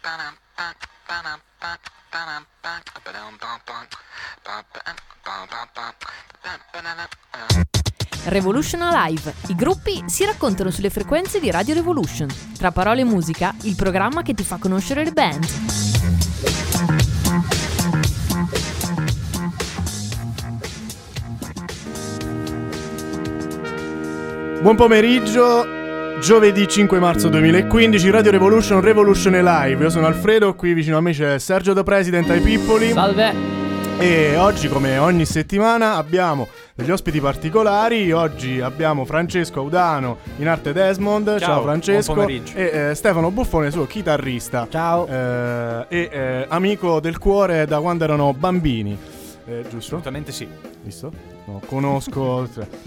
Revolution Alive. I gruppi si raccontano sulle frequenze di Radio Revolution. Tra parole e musica, il programma che ti fa conoscere le band. Buon pomeriggio, giovedì 5 marzo 2015, Radio Revolution, Revolution Alive. Io sono Alfredo, qui vicino a me c'è Sergio The President ai Pippoli. Salve! E oggi, come ogni settimana, abbiamo degli ospiti particolari. Oggi abbiamo Francesco Audano, in arte Desmond. Ciao Francesco. Buon pomeriggio. E Stefano Buffone, suo chitarrista. Ciao. Amico del cuore da quando erano bambini. Giusto? Assolutamente sì. Visto? No, conosco.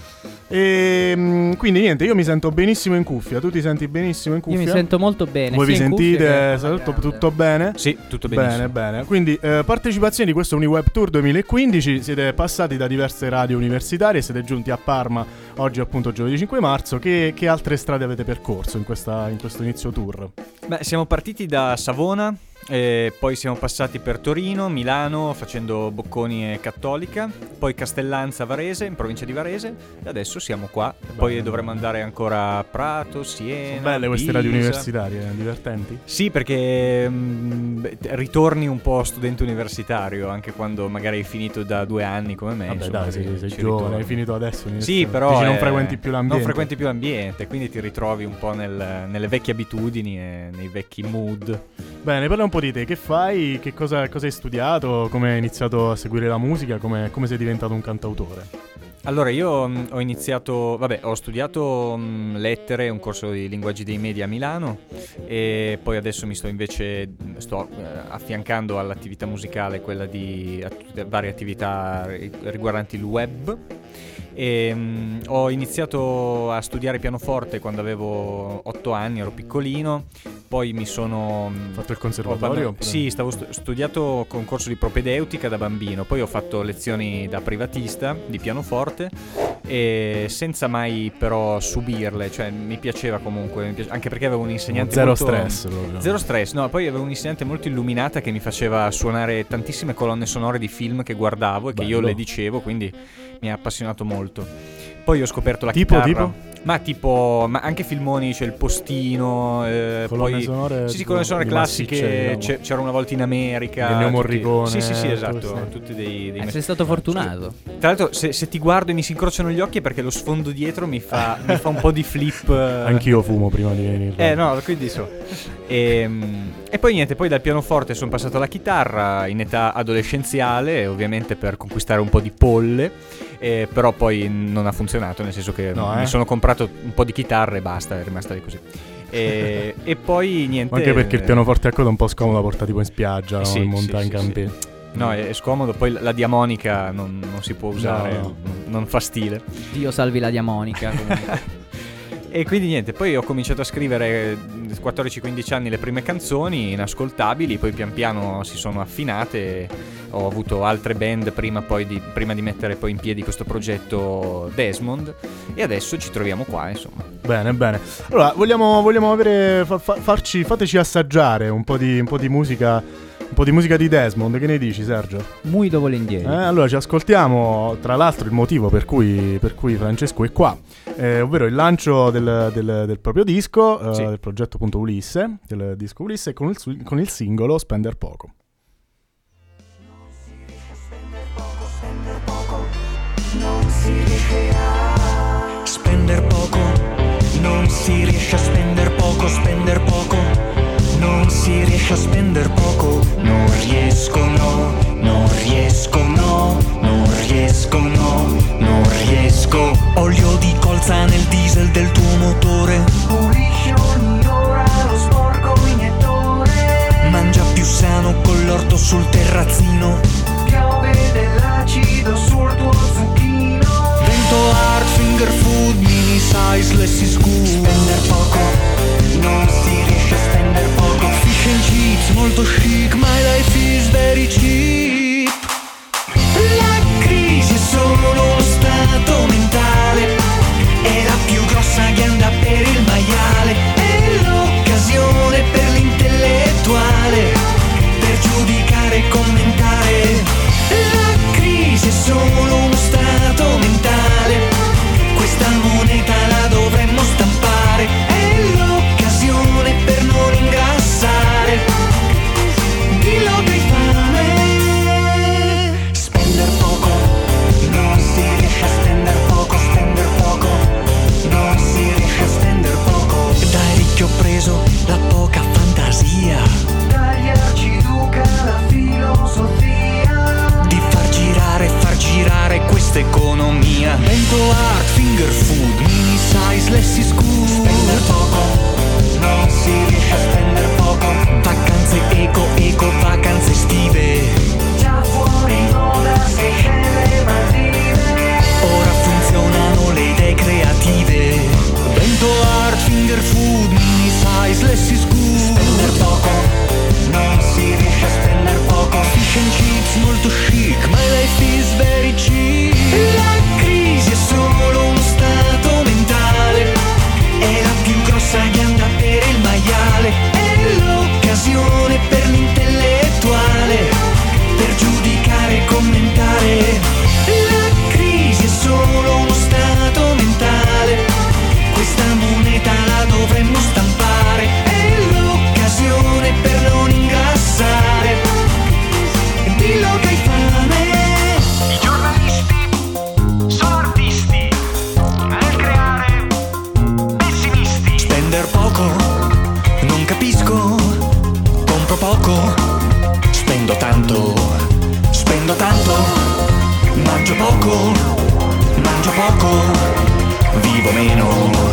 E quindi niente, io mi sento benissimo in cuffia. Tu ti senti benissimo in cuffia? Io mi sento molto bene. Voi vi sentite? Tutto bene? Sì, tutto benissimo. Bene. Quindi partecipazione di questo Uniweb Tour 2015. Siete passati da diverse radio universitarie, siete giunti a Parma oggi, appunto giovedì 5 marzo. Che altre strade avete percorso in questo inizio tour? Beh, siamo partiti da Savona, poi siamo passati per Torino, Milano, facendo Bocconi e Cattolica, poi Castellanza, Varese, in provincia di Varese, e adesso siamo qua. Poi dovremo andare ancora a Prato, Siena. Sono belle queste Pisa. radio universitarie, divertenti? Sì, perché ritorni un po' studente universitario, anche quando magari hai finito da 2 anni come me. Vabbè, insomma, dai, sei giovane, hai finito adesso. Sì, però dici, non frequenti più l'ambiente. Non frequenti più l'ambiente, quindi ti ritrovi un po' nelle vecchie abitudini e nei vecchi mood. Bene, parla un po' di te, che fai, che cosa hai studiato, come hai iniziato a seguire la musica, come sei diventato un cantautore? Allora, io ho studiato lettere, un corso di linguaggi dei media a Milano, e poi adesso sto affiancando all'attività musicale quella di varie attività riguardanti il web. Ho iniziato a studiare pianoforte quando avevo 8 anni, ero piccolino. Poi mi sono fatto il conservatorio? Sì, stavo studiato concorso di propedeutica da bambino. Poi ho fatto lezioni da privatista di pianoforte, e senza mai però subirle, cioè mi piaceva comunque, anche perché avevo un insegnante stress proprio. Zero stress, no, poi avevo un'insegnante molto illuminata che mi faceva suonare tantissime colonne sonore di film che guardavo e che io le dicevo, quindi mi ha appassionato molto. Poi ho scoperto la chitarra. Ma anche filmoni, c'è il Postino, colonne sonore. Sì, colonne sonore classiche. C'era una volta in America. Ennio Morricone. Sì, esatto. Tutti dei sei stato fortunato. Tra l'altro, se ti guardo e mi si incrociano gli occhi è perché lo sfondo dietro mi fa un po' di flip. Anch'io fumo prima di venire. No, quindi so. E poi niente, poi dal pianoforte sono passato alla chitarra in età adolescenziale, ovviamente per conquistare un po' di polle, però poi non ha funzionato, nel senso che mi sono comprato un po' di chitarra e basta, è rimasta lì così. E poi niente. Anche perché il pianoforte a coda è un po' scomodo da portare tipo in spiaggia, no? Sì, in montagna, in campi. Sì. No, è scomodo, poi la diamonica non si può usare, no. Non fa stile. Dio salvi la diamonica. E quindi niente, poi ho cominciato a scrivere 14-15 anni le prime canzoni inascoltabili, poi pian piano si sono affinate, ho avuto altre band prima di mettere poi in piedi questo progetto Desmond, e adesso ci troviamo qua, insomma. Bene. Allora, vogliamo avere fateci assaggiare un po' di musica. Un po' di musica di Desmond, che ne dici, Sergio? Molto volentieri. Allora ci ascoltiamo, tra l'altro, il motivo per cui Francesco è qua, ovvero il lancio del proprio disco, del progetto appunto Ulisse, del disco Ulisse, con il singolo Spender Poco. Non si riesce a spender poco, non si riesce a spender poco, spender poco. Non si riesce a spender poco, non riesco no, non riesco no, non riesco no, non riesco. Olio di colza nel diesel del tuo motore, pulisci ogni ora lo sporco iniettore. Mangia più sano con l'orto sul terrazzino, piove dell'acido sul tuo zucchino. Vento hard, finger food, mini size, less is good. Spender poco, non si riesce a spender poco. Fish and chips, molto chic, my life is very cheap. La crisi è solo lo stato mentale, è la più grossa ghianda per il maiale, è l'occasione per l'intellettuale. mangio poco, vivo meno,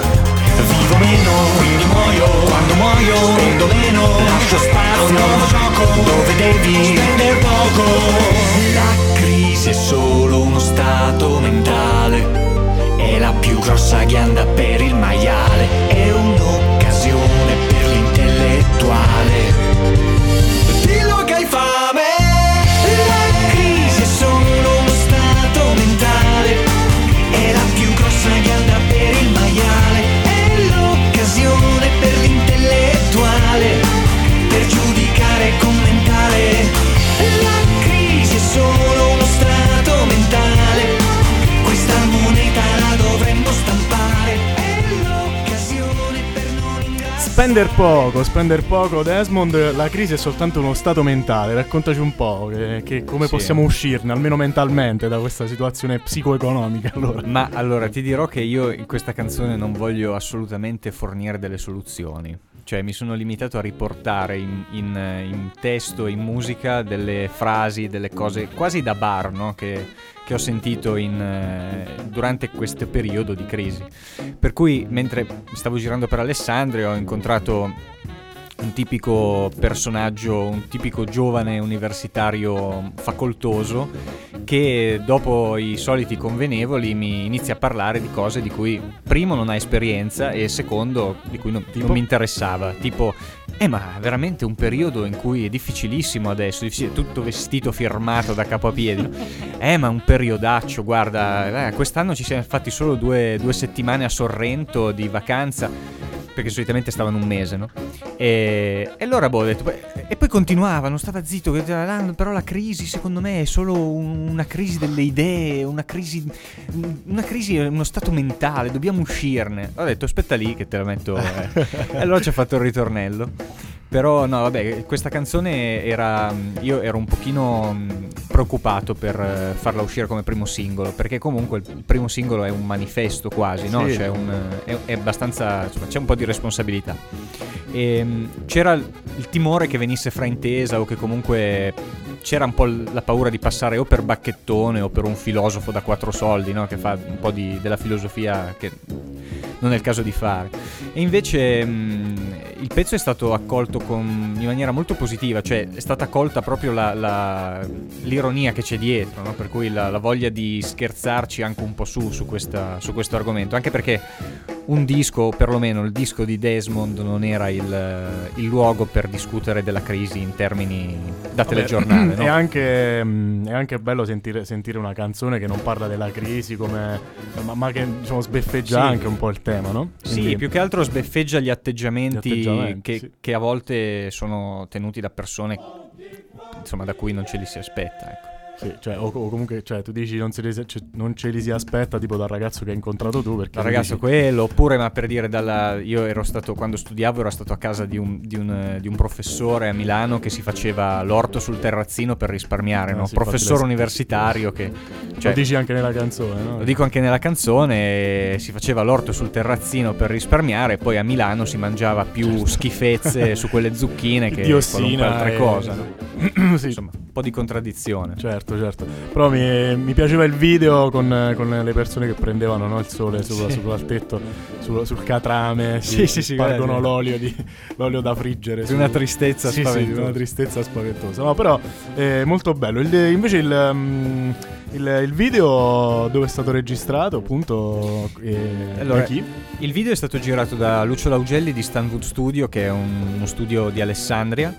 quindi muoio, quando muoio, spendo meno, lascio spazio a un nuovo gioco, dove devi spendere poco. La crisi è solo uno stato mentale, è la più grossa ghianda per il maiale, è un'occasione per l'intellettuale. Dillo che hai fame, la crisi è solo uno stato mentale, è la più grossa ghianda per il maiale, è l'occasione per l'intellettuale, per giudicare e commentare. La crisi è solo uno stato mentale, questa moneta la dovremmo stampare, è l'occasione per non ingrassare. Spender poco, Desmond. La crisi è soltanto uno stato mentale. Raccontaci un po' che come possiamo uscirne, almeno mentalmente, da questa situazione psicoeconomica. Ma allora ti dirò che io in questa canzone non voglio assolutamente fornire delle soluzioni. Cioè mi sono limitato a riportare in testo, in musica, delle frasi, delle cose quasi da bar, no? Che ho sentito durante questo periodo di crisi. Per cui mentre stavo girando per Alessandria ho incontrato un tipico personaggio, un tipico giovane universitario facoltoso che dopo i soliti convenevoli mi inizia a parlare di cose di cui primo non ha esperienza e secondo di cui non mi interessava, tipo ma veramente un periodo in cui è difficilissimo adesso, tutto vestito firmato da capo a piedi, ma un periodaccio, guarda, quest'anno ci siamo fatti solo due settimane a Sorrento di vacanza, perché solitamente stavano un mese, no? E allora ho detto, e poi continuava, non stava zitto, però la crisi secondo me è solo una crisi delle idee, una crisi è uno stato mentale, dobbiamo uscirne. Ho detto aspetta lì che te la metto, e allora ci ha fatto il ritornello. Però no, vabbè, questa canzone io ero un pochino preoccupato per farla uscire come primo singolo, perché comunque il primo singolo è un manifesto quasi, no? Sì. C'è è abbastanza, insomma, c'è un po' di responsabilità. E c'era il timore che venisse fraintesa o che comunque c'era un po' la paura di passare o per bacchettone o per un filosofo da 4 soldi, no? Che fa un po' della filosofia che non è il caso di fare. E invece il pezzo è stato accolto in maniera molto positiva, cioè è stata accolta proprio l'ironia che c'è dietro, no? Per cui la voglia di scherzarci anche un po' su questo argomento, anche perché un disco, o perlomeno il disco di Desmond, non era il luogo per discutere della crisi in termini da telegiornale, no? È anche bello sentire una canzone che non parla della crisi ma che diciamo sbeffeggia anche un po' il tema, no? Quindi... Sì, più che altro sbeffeggia gli atteggiamenti sì. che a volte sono tenuti da persone, insomma, da cui non ce li si aspetta, ecco. Sì, cioè, o comunque, cioè, tu dici non ce li si aspetta, tipo dal ragazzo che hai incontrato tu, perché dal ragazzo quello, oppure, ma per dire, io ero stato, quando studiavo, ero stato a casa di un professore a Milano che si faceva l'orto sul terrazzino per risparmiare, no? Sì, professore universitario che... Cioè, lo dici anche nella canzone, no? Lo dico anche nella canzone, si faceva l'orto sul terrazzino per risparmiare, e poi a Milano si mangiava più schifezze su quelle zucchine che qualunque altra cosa, no? Sì. Insomma, un po' di contraddizione. Certo. Però mi piaceva il video con le persone che prendevano, no, il sole sul tetto, sul catrame, sì, spargono l'olio da friggere. Una tristezza spaventosa. Sì, una tristezza spaventosa. No, però è molto bello. Invece il video dove è stato registrato, appunto, allora, da chi? Il video è stato girato da Lucio Laugelli di Stanwood Studio, che è uno studio di Alessandria.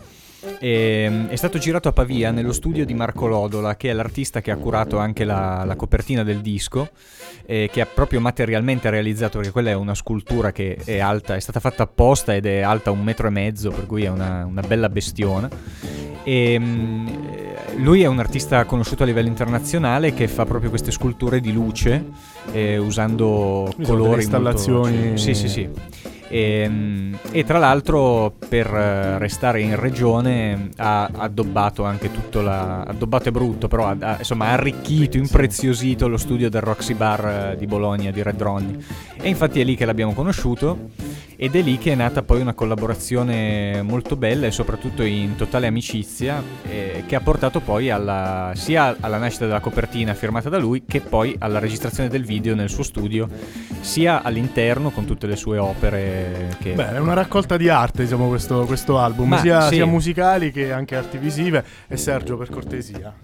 È stato girato a Pavia nello studio di Marco Lodola, che è l'artista che ha curato anche la copertina del disco, che ha proprio materialmente realizzato, perché quella è una scultura che è alta, è stata fatta apposta ed è alta 1,5 metri, per cui è una bella bestiona. E lui è un artista conosciuto a livello internazionale che fa proprio queste sculture di luce, usando colori, installazioni molto... sì. E tra l'altro, per restare in regione, ha addobbato anche addobbato è brutto, però ha arricchito, impreziosito lo studio del Roxy Bar di Bologna, di Red Ronnie, e infatti è lì che l'abbiamo conosciuto. ed è lì che è nata poi una collaborazione molto bella e soprattutto in totale amicizia, che ha portato poi sia alla nascita della copertina firmata da lui, che poi alla registrazione del video nel suo studio, sia all'interno con tutte le sue opere che... Beh, è una raccolta di arte, diciamo, questo album, sia musicali che anche arti visive. E Sergio, per cortesia.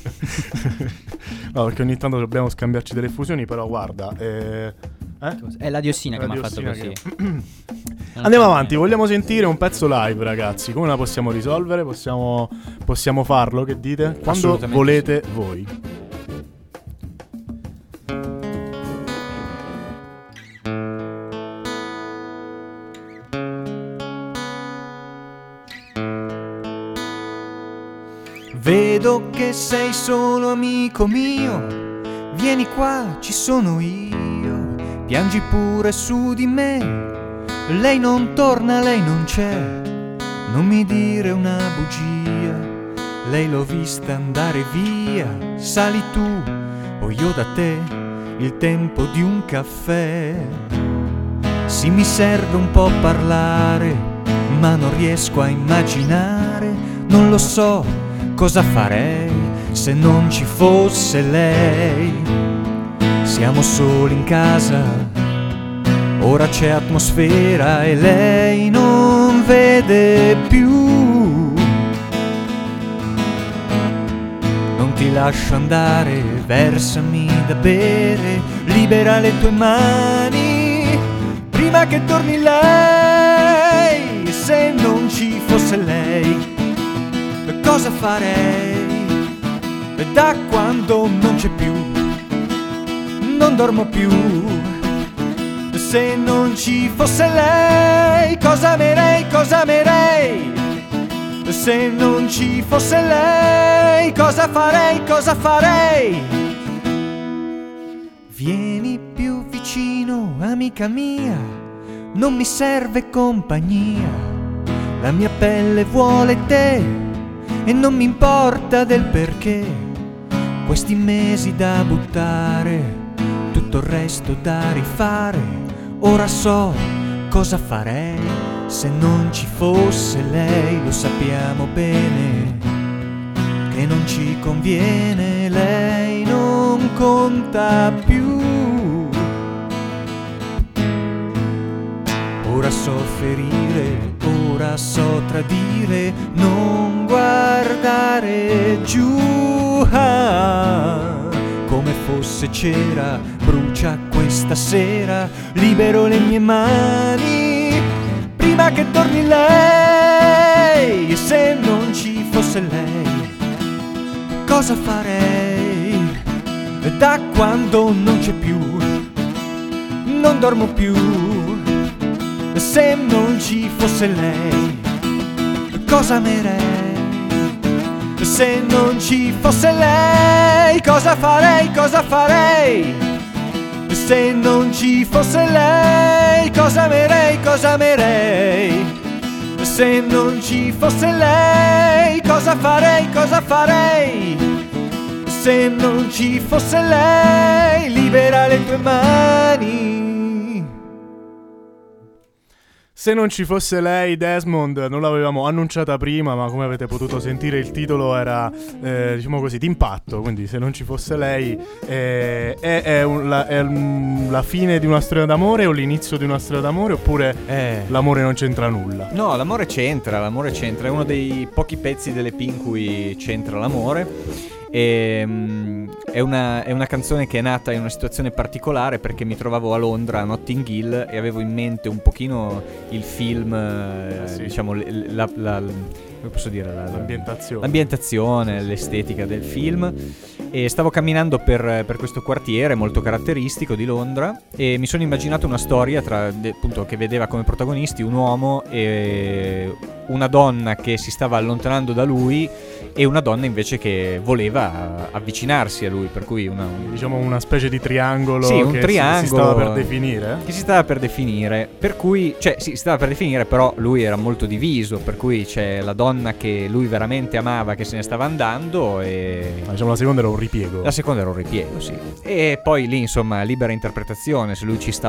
No, perché ogni tanto dobbiamo scambiarci delle fusioni, però guarda, È la diossina che mi ha fatto così. Andiamo avanti, vogliamo sentire un pezzo live, ragazzi. Come la possiamo risolvere? Possiamo farlo, che dite? Quando volete voi. Vedo che sei solo amico mio, vieni qua, ci sono io, piangi pure su di me, lei non torna, lei non c'è, non mi dire una bugia, lei l'ho vista andare via, sali tu o io da te, il tempo di un caffè, sì mi serve un po' parlare, ma non riesco a immaginare, non lo so cosa farei se non ci fosse lei. Siamo soli in casa, ora c'è atmosfera e lei non vede più. Non ti lascio andare, versami da bere, libera le tue mani, prima che torni lei. Se non ci fosse lei, cosa farei? Da quando non c'è più, non dormo più. Se non ci fosse lei, cosa amerei, cosa amerei? Se non ci fosse lei, cosa farei, cosa farei? Vieni più vicino, amica mia, non mi serve compagnia, la mia pelle vuole te e non mi importa del perché, questi mesi da buttare, tutto il resto da rifare, ora so cosa farei se non ci fosse lei, lo sappiamo bene che non ci conviene, lei non conta più. Ora so ferire, ora so tradire, non guardare giù, come fosse cera, brucia questa sera, libero le mie mani, prima che torni lei. Se non ci fosse lei, cosa farei? Da quando non c'è più, non dormo più. Se non ci fosse lei, cosa amerei? Se non ci fosse lei, cosa farei, cosa farei? Se non ci fosse lei, cosa amerei, cosa amerei? Se non ci fosse lei, cosa farei, cosa farei? Se non ci fosse lei, libera le tue mani. Se non ci fosse lei, Desmond, non l'avevamo annunciata prima, ma come avete potuto sentire il titolo era, diciamo così, d'impatto. Quindi se non ci fosse lei è la fine di una storia d'amore o l'inizio di una storia d'amore, oppure l'amore non c'entra nulla? No, l'amore c'entra, è uno dei pochi pezzi dell'EP in cui c'entra l'amore. È una canzone che è nata in una situazione particolare, perché mi trovavo a Londra, a Notting Hill, e avevo in mente un pochino il film, sì. diciamo come posso dire, l'ambientazione, l'estetica del film, e stavo camminando per questo quartiere molto caratteristico di Londra e mi sono immaginato una storia appunto, che vedeva come protagonisti un uomo e una donna che si stava allontanando da lui e una donna invece che voleva avvicinarsi a lui, per cui diciamo una specie di triangolo, sì, un che triangolo si stava per definire, che si stava per definire, per cui si stava per definire, però lui era molto diviso, per cui c'è la donna che lui veramente amava che se ne stava andando e diciamo la seconda era un ripiego, sì, e poi lì insomma libera interpretazione se lui ci sta o no.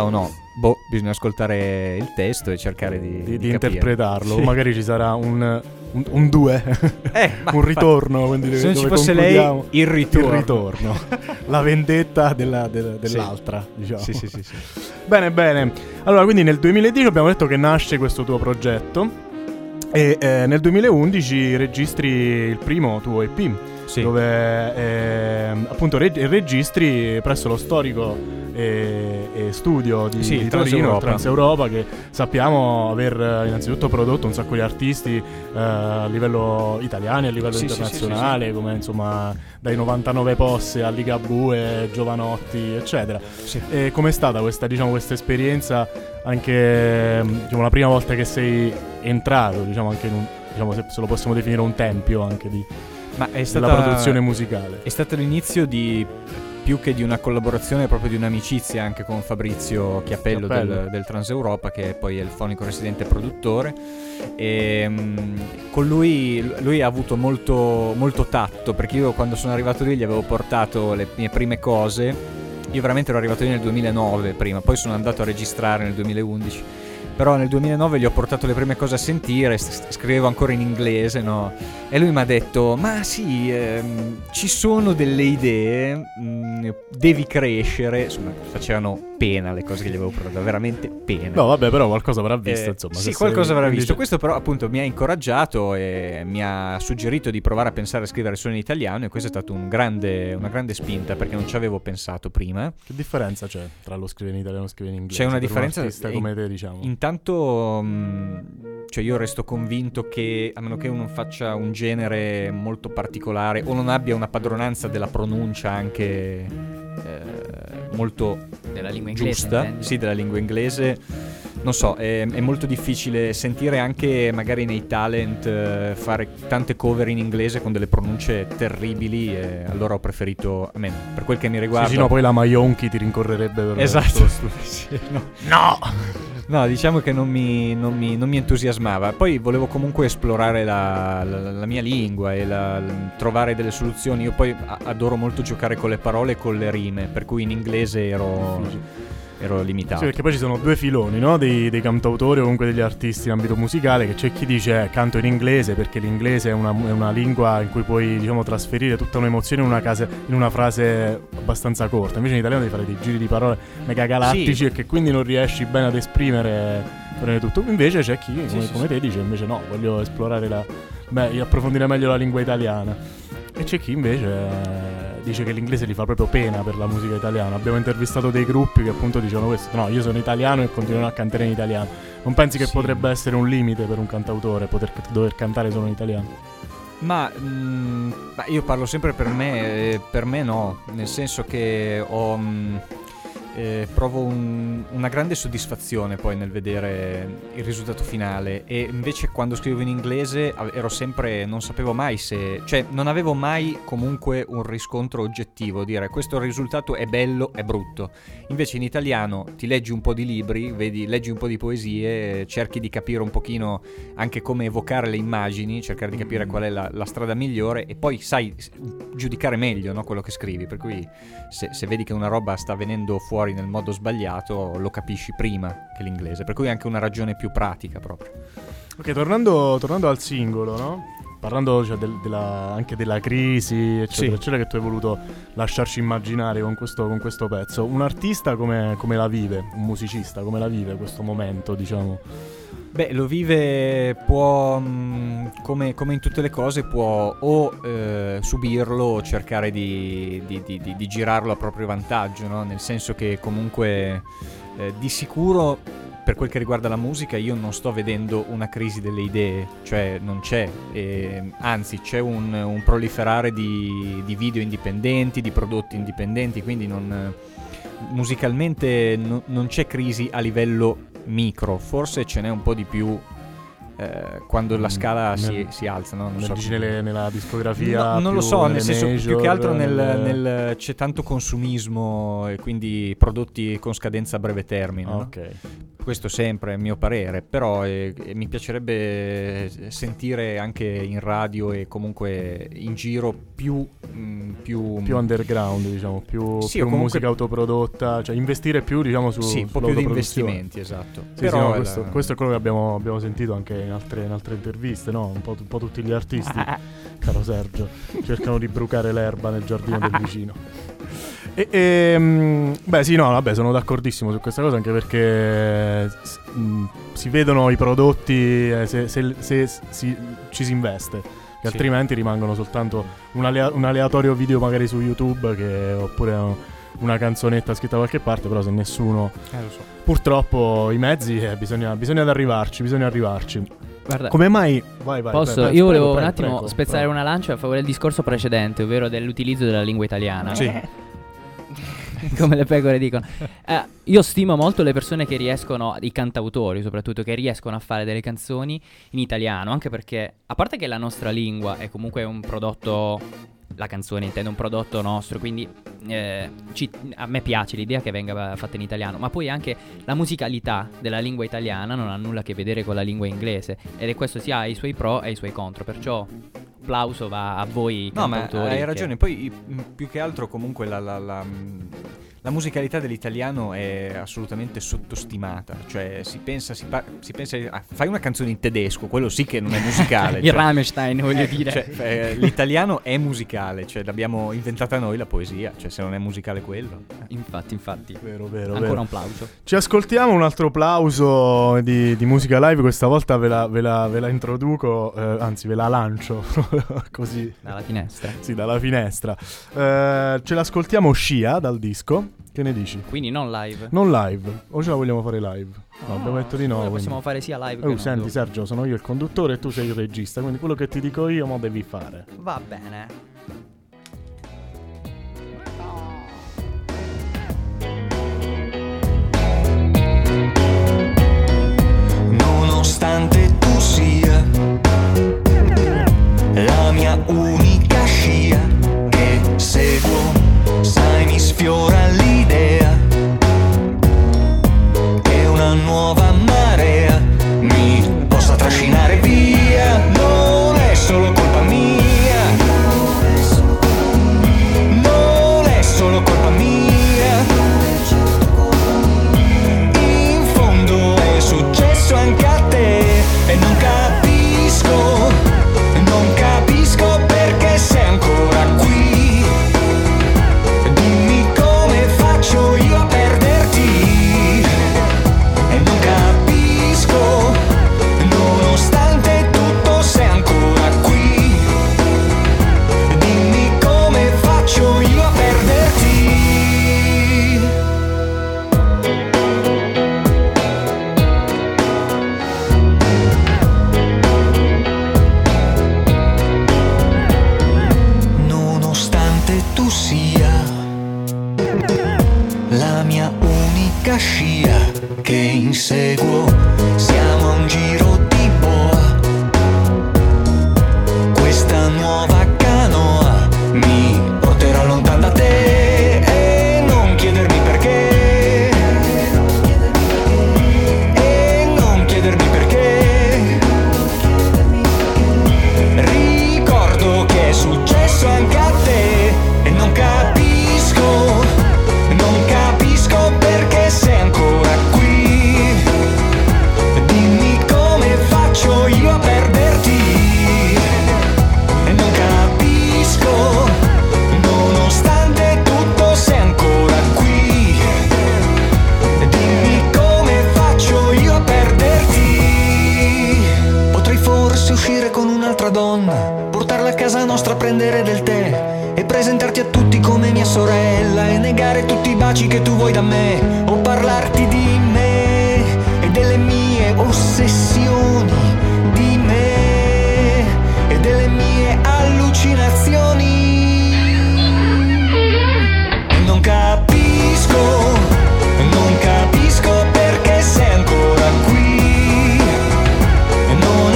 bisogna ascoltare il testo e cercare di interpretarlo. Magari ci sarà un due, un ritorno. Quindi se non ci fosse lei, il ritorno. La vendetta dell'altra, diciamo. Sì. Bene. Allora, quindi nel 2010 abbiamo detto che nasce questo tuo progetto e nel 2011 registri il primo tuo EP. Sì. Dove appunto registri presso lo storico e studio di Torino, Transeuropa, che sappiamo aver innanzitutto prodotto un sacco di artisti a livello italiano e a livello internazionale, come insomma dai 99 Posse a Ligabue, Giovanotti, eccetera. E com'è stata questa esperienza, anche la prima volta che sei entrato, anche in un, se lo possiamo definire un tempio anche della produzione musicale? È stato l'inizio più che di una collaborazione, proprio di un'amicizia anche con Fabrizio Chiappello del Transeuropa, che poi è il fonico residente produttore, e con lui ha avuto molto, molto tatto, perché io quando sono arrivato lì gli avevo portato le mie prime cose. Io veramente ero arrivato lì nel 2009 prima, poi sono andato a registrare nel 2011, però nel 2009 gli ho portato le prime cose a sentire, scrivevo ancora in inglese, no? E lui mi ha detto: ma sì, ci sono delle idee, devi crescere. Insomma, facevano pena le cose che gli avevo portato, veramente pena. No, vabbè, però qualcosa avrà visto, insomma. Sì, qualcosa avrà visto. Questo però appunto mi ha incoraggiato e mi ha suggerito di provare a pensare a scrivere solo in italiano, e questo è stato una grande spinta, perché non ci avevo pensato prima. Che differenza c'è tra lo scrivere in italiano e lo scrivere in inglese? C'è una differenza, un come te, diciamo. Intanto, cioè io resto convinto che, a meno che uno faccia un genere molto particolare o non abbia una padronanza della pronuncia anche molto della lingua giusta, inglese, sì, della lingua inglese, non so, è molto difficile sentire anche magari nei talent fare tante cover in inglese con delle pronunce terribili, e allora ho preferito, a me, per quel che mi riguarda, sì, no, poi la Maionchi ti rincorrerebbe per esatto. Sì, no. No, diciamo che non mi entusiasmava. Poi volevo comunque esplorare la mia lingua e trovare delle soluzioni. Io poi adoro molto giocare con le parole e con le rime, per cui in inglese ero limitato. Sì, perché poi ci sono due filoni, no? dei cantautori o comunque degli artisti in ambito musicale, che c'è chi dice canto in inglese perché l'inglese è una lingua in cui puoi, diciamo, trasferire tutta un'emozione in una frase abbastanza corta. Invece in italiano devi fare dei giri di parole mega galattici, sì, e che quindi non riesci bene ad esprimere tutto. Invece c'è chi, come te, dice invece no, voglio esplorare approfondire meglio la lingua italiana. E c'è chi invece dice che l'inglese gli fa proprio pena per la musica italiana. Abbiamo intervistato dei gruppi che appunto dicevano questo: no, io sono italiano e continuerò a cantare in italiano. Non pensi che potrebbe essere un limite per un cantautore dover cantare solo in italiano? Ma io parlo sempre per me no, nel senso che provo una grande soddisfazione poi nel vedere il risultato finale, e invece quando scrivo in inglese non sapevo mai non avevo mai comunque un riscontro oggettivo, dire questo risultato è bello, è brutto. Invece in italiano ti leggi un po' di libri, leggi un po' di poesie, cerchi di capire un pochino anche come evocare le immagini, cercare di capire qual è la strada migliore, e poi sai giudicare meglio, no, quello che scrivi, per cui se vedi che una roba sta venendo fuori nel modo sbagliato lo capisci prima che l'inglese, per cui è anche una ragione più pratica proprio. Ok, tornando al singolo, no? Parlando anche della crisi, eccetera, eccetera, che tu hai voluto lasciarci immaginare con questo pezzo. Un artista come la vive? Un musicista come la vive questo momento, diciamo? Beh, lo vive, può, come in tutte le cose, può o subirlo o cercare di girarlo a proprio vantaggio, no? Nel senso che comunque di sicuro, per quel che riguarda la musica, io non sto vedendo una crisi delle idee, cioè non c'è, anzi c'è un proliferare di video indipendenti, di prodotti indipendenti, quindi musicalmente non c'è crisi a livello micro, forse ce n'è un po' di più quando la scala si alza, no? Non so dici nella discografia? Non lo so, nel senso major, più che altro nel c'è tanto consumismo e quindi prodotti con scadenza a breve termine. Ok. No? Questo sempre è il mio parere, però mi piacerebbe sentire anche in radio e comunque in giro più underground, diciamo, più comunque musica autoprodotta, cioè investire più, diciamo, un po' più di investimenti, esatto. Sì, però questo è quello che abbiamo sentito anche in altre interviste, no? Un po' tutti gli artisti, caro Sergio, cercano di brucare l'erba nel giardino del vicino. Beh sì, no, vabbè, sono d'accordissimo su questa cosa, anche perché si vedono i prodotti se ci si investe, che altrimenti rimangono soltanto un aleatorio video magari su YouTube, oppure una canzonetta scritta da qualche parte, però se nessuno lo so. Purtroppo i mezzi bisogna arrivarci. Guarda, come mai? Vai, posso? Io volevo un attimo spezzare una lancia a favore del discorso precedente, ovvero dell'utilizzo della lingua italiana. Sì. Come le pecore dicono. Io stimo molto le persone che riescono, i cantautori soprattutto, che riescono a fare delle canzoni in italiano, anche perché, a parte che la nostra lingua è comunque un prodotto, la canzone intendo un prodotto nostro, quindi a me piace l'idea che venga fatta in italiano, ma poi anche la musicalità della lingua italiana non ha nulla a che vedere con la lingua inglese, ed è questo sia i suoi pro e i suoi contro, perciò applauso va a voi cantautori. No, ma hai ragione, poi più che altro comunque la musicalità dell'italiano è assolutamente sottostimata, cioè si pensa fai una canzone in tedesco, quello sì che non è musicale. Il Rammstein, voglio dire. Cioè, l'italiano è musicale, cioè l'abbiamo inventata noi la poesia, cioè se non è musicale quello. Infatti. Vero. Ancora un plauso. Ci ascoltiamo un altro plauso di musica live, questa volta ve la introduco, anzi ve la lancio così. Dalla finestra. Sì, dalla finestra. Ce l'ascoltiamo Scia dal disco. Che ne dici? Quindi non live. Non live. O ce la vogliamo fare live? No, abbiamo detto di no. Noi possiamo fare sia live che senti non. Sergio, sono io il conduttore e tu sei il regista, quindi quello che ti dico io mo devi fare. Va bene. Nonostante tu sia la mia unica scia che seguo, sai, mi sfiora l'idea che una nuova marea mi possa trascinare via. Non è solo colpa mia, non è solo colpa mia, in fondo è successo anche a te e non capisco perché sei ancora qui. Dimmi come faccio io a perderti e non capisco, nonostante tutto sei ancora qui. Dimmi come faccio io a perderti. Nonostante tu sia la mia unica scia che inseguo, siamo a un giro di boa. Questa nuova canoa mi porterà lontano da te e non chiedermi perché, e non chiedermi perché. Ricordo che è successo anche a te e non capisco perché sei ancora qui. Dimmi come faccio io a perderti e non capisco, nonostante tutto sei ancora qui. Dimmi come faccio io a perderti. Potrei forse uscire con un'altra donna, portarla a casa nostra a prendere del tè e presentarti a tutti come mia sorella e negare tutti i baci che tu vuoi da me, o parlarti di me e delle mie ossessioni, di me e delle mie allucinazioni. Non capisco perché sei ancora qui. Non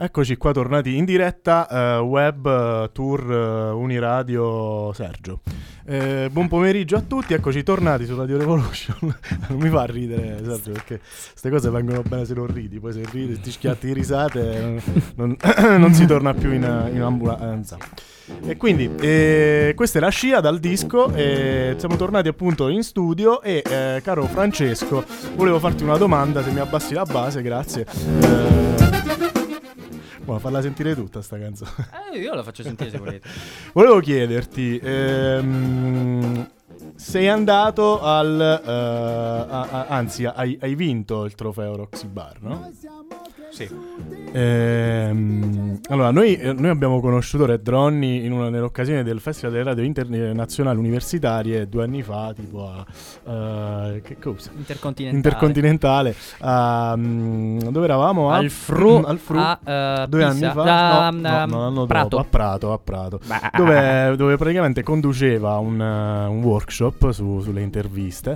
Eccoci qua tornati in diretta, web tour Uniradio Sergio. Buon pomeriggio a tutti, eccoci tornati su Radio Revolution. Non mi fa ridere, Sergio, perché queste cose vengono bene se non ridi, poi se ridi, sti schiatti di risate non si torna più in ambulanza. E quindi questa è la scia dal disco, siamo tornati appunto in studio e caro Francesco, volevo farti una domanda, se mi abbassi la base, grazie. Buona, farla sentire tutta sta canzone. Io la faccio sentire se volete. Volevo chiederti, sei andato anzi hai vinto il trofeo Roxy Bar, no? Sì. Allora noi abbiamo conosciuto Red Ronnie nell'occasione del Festival delle Radio Internazionali Universitarie 2 anni fa, tipo a che cosa? Intercontinentale, dove eravamo? Al Fru 2 anni fa, no, Prato. A Prato, dove praticamente conduceva un workshop sulle interviste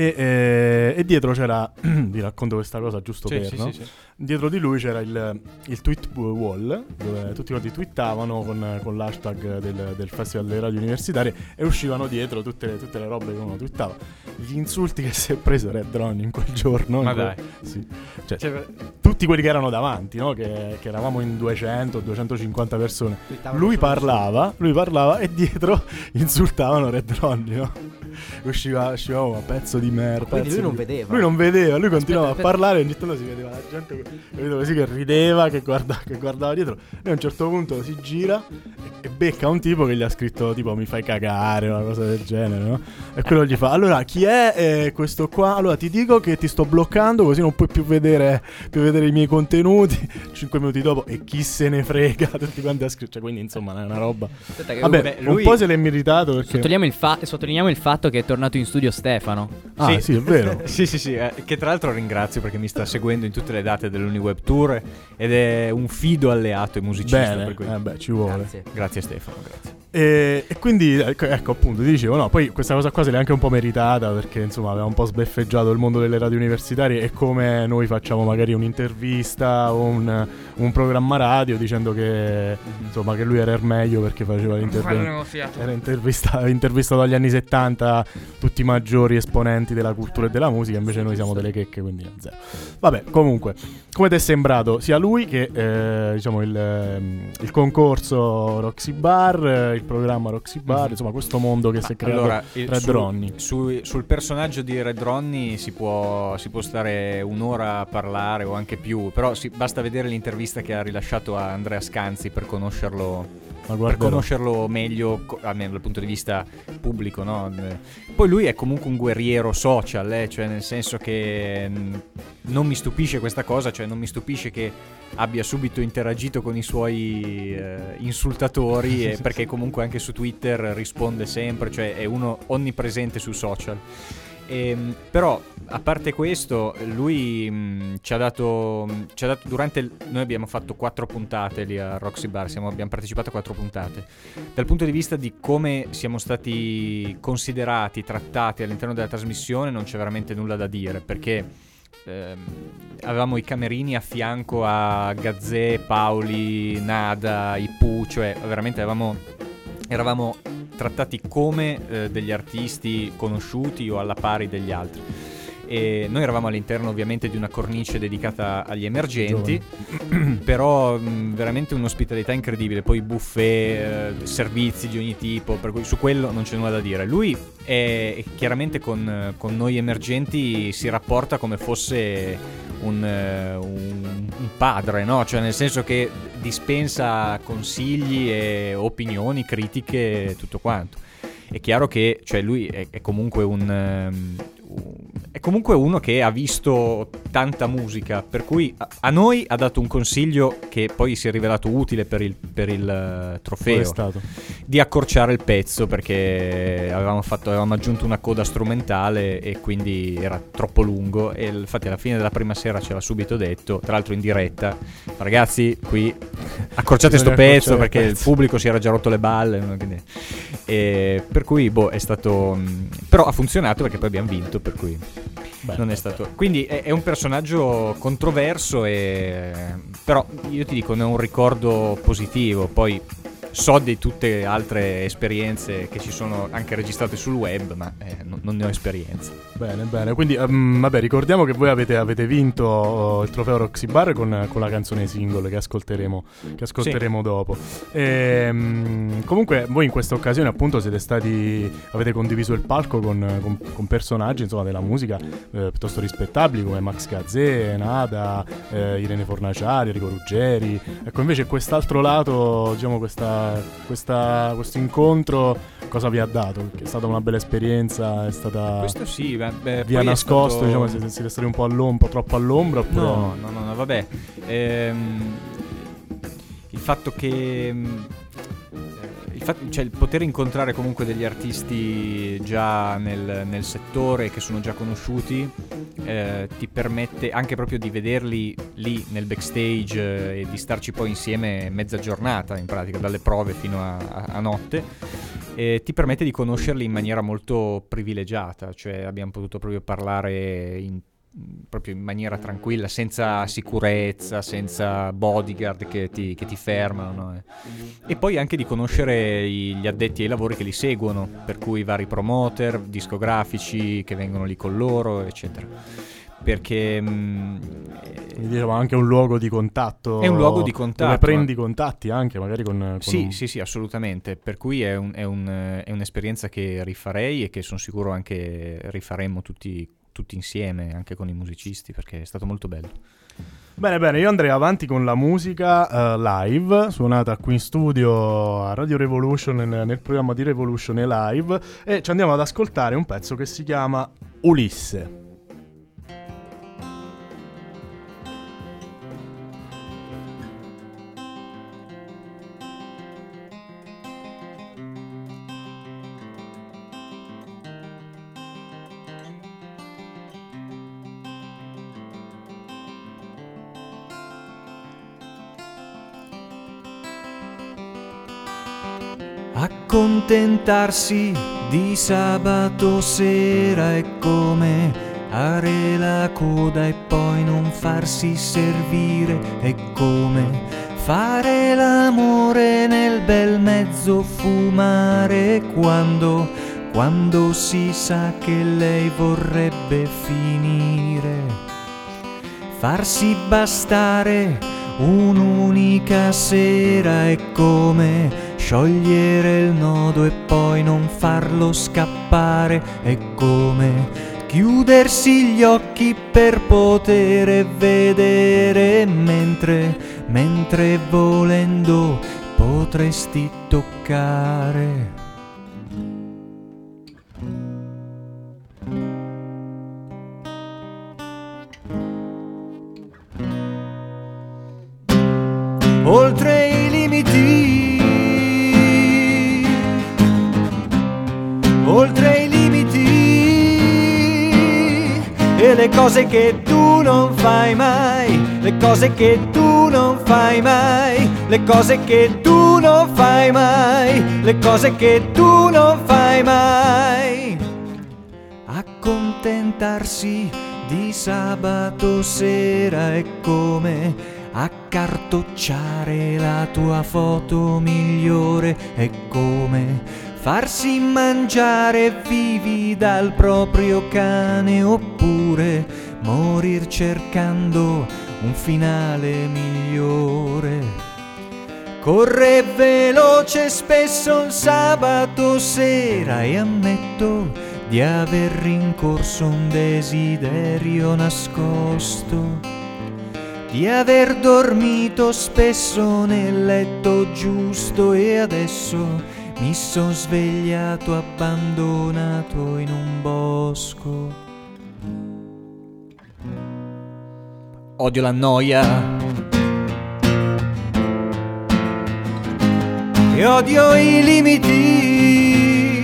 e dietro c'era vi racconto questa cosa giusto per no? Sì. Dietro di lui c'era il tweet wall, dove tutti quanti twittavano con l'hashtag del Festival delle Radio Universitarie e uscivano dietro tutte le robe che uno twittava. Gli insulti che si è preso Red Ronnie in quel giorno. Ma dai. Sì. Cioè, tutti quelli che erano davanti, no? Che eravamo in 200-250 persone. Lui parlava e dietro insultavano Red Ronnie, no? Usciva un pezzo di merda. Quindi lui non vedeva. Lui non vedeva, lui continuava a parlare e ogni tanto si vedeva la gente, capito, così che rideva, che guardava dietro. E a un certo punto si gira e becca un tipo che gli ha scritto tipo mi fai cagare o una cosa del genere, no? E quello gli fa allora chi è questo qua? Allora ti dico che ti sto bloccando così non puoi più vedere i miei contenuti. 5 minuti dopo e chi se ne frega, tutti quanti a scrivere, cioè, quindi insomma è una roba. Vabbè, lui un po' se l'è meritato perché sottolineiamo il fatto che è tornato in studio Stefano. Ah sì è vero. sì, che tra l'altro ringrazio perché mi sta seguendo in tutte le date dell'Uniweb Tour ed è un fido alleato e musicista. Bene, per cui... ci vuole. Grazie Stefano, grazie. E quindi ecco appunto ti dicevo, no, poi questa cosa qua se l'è anche un po' meritata perché insomma aveva un po' sbeffeggiato il mondo delle radio universitarie e come noi facciamo magari un'intervista o un programma radio dicendo che insomma che lui era il meglio perché faceva l'intervista, era intervistato dagli anni 70 tutti i maggiori esponenti della cultura e della musica, invece noi siamo delle checche, quindi zero. Vabbè, comunque come ti è sembrato sia lui che diciamo il concorso Roxy Bar, il programma Roxy Bar, insomma questo mondo che si è creato Red Ronnie. Sul personaggio di Red Ronnie si può stare un'ora a parlare o anche più, però basta vedere l'intervista che ha rilasciato a Andrea Scanzi per conoscerlo meglio, almeno dal punto di vista pubblico, no? Poi lui è comunque un guerriero social, cioè nel senso che non mi stupisce questa cosa, cioè non mi stupisce che abbia subito interagito con i suoi insultatori perché comunque anche su Twitter risponde sempre, cioè è uno onnipresente su social. Però a parte questo lui ci ha dato durante noi abbiamo fatto 4 puntate lì a Roxy Bar, abbiamo partecipato a 4 puntate. Dal punto di vista di come siamo stati considerati, trattati all'interno della trasmissione non c'è veramente nulla da dire, perché avevamo i camerini a fianco a Gazzè, Paoli, Nada, Ipu, cioè veramente eravamo trattati come degli artisti conosciuti o alla pari degli altri. E noi eravamo all'interno ovviamente di una cornice dedicata agli emergenti, però veramente un'ospitalità incredibile, poi buffet, servizi di ogni tipo, per cui su quello non c'è nulla da dire. Lui è chiaramente con noi emergenti si rapporta come fosse un padre, no? Cioè nel senso che dispensa consigli e opinioni, critiche, tutto quanto. È chiaro che cioè lui è comunque è comunque uno che ha visto tanta musica, per cui a noi ha dato un consiglio che poi si è rivelato utile per il trofeo, di accorciare il pezzo perché avevamo aggiunto una coda strumentale e quindi era troppo lungo, e infatti alla fine della prima sera ce l'ha subito detto, tra l'altro in diretta: ragazzi, qui accorciate sto pezzo perché il pubblico si era già rotto le balle, no? Quindi, per cui è stato, però ha funzionato perché poi abbiamo vinto, per cui non è stato. Quindi è un personaggio controverso, però io ti dico, ne ho un ricordo positivo. Poi so di tutte altre esperienze che ci sono anche registrate sul web, ma non ne ho esperienza. Bene, quindi vabbè, ricordiamo che voi avete vinto il trofeo Roxy Bar con la canzone single che ascolteremo dopo. Comunque voi in questa occasione appunto avete condiviso il palco con personaggi, insomma, della musica piuttosto rispettabili come Max Gazzè, Nada, Irene Fornaciari, Enrico Ruggeri. Ecco, invece quest'altro lato, diciamo, questo incontro cosa vi ha dato? Perché è stata una bella esperienza, è stata... Questo sì, vi ha nascosto, diciamo, siete stati un po' troppo all'ombra oppure... No, vabbè. Il fatto che... cioè il poter incontrare comunque degli artisti già nel settore che sono già conosciuti ti permette anche proprio di vederli lì nel backstage e di starci poi insieme mezza giornata in pratica, dalle prove fino a notte, e ti permette di conoscerli in maniera molto privilegiata. Cioè abbiamo potuto proprio parlare proprio in maniera tranquilla, senza sicurezza, senza bodyguard che ti fermano, no? E poi anche di conoscere gli addetti ai lavori che li seguono, per cui vari promoter, discografici che vengono lì con loro, eccetera. Perché diciamo anche un luogo di contatto. È un luogo di contatto dove prendi contatti anche magari con sì, assolutamente. Per cui è un'esperienza che rifarei e che sono sicuro anche rifaremo tutti insieme, anche con i musicisti, perché è stato molto bello. Bene, io andrei avanti con la musica live, suonata qui in studio a Radio Revolution, nel programma di Revolution Live, e ci andiamo ad ascoltare un pezzo che si chiama Ulisse. Accontentarsi di sabato sera è come are la coda e poi non farsi servire, è come fare l'amore nel bel mezzo fumare quando si sa che lei vorrebbe finire. Farsi bastare un'unica sera è come sciogliere il nodo e poi non farlo scappare, è come chiudersi gli occhi per poter vedere mentre volendo potresti toccare. Oltre i limiti, oltre i limiti, e le cose che tu non fai mai, le cose che tu non fai mai, le cose che tu non fai mai, le cose che tu non fai mai. Accontentarsi di sabato sera è come accartocciare la tua foto migliore, è come farsi mangiare vivi dal proprio cane oppure morir cercando un finale migliore. Corre veloce spesso il sabato sera e ammetto di aver rincorso un desiderio nascosto, di aver dormito spesso nel letto giusto e adesso mi son svegliato abbandonato in un bosco. Odio la noia e odio i limiti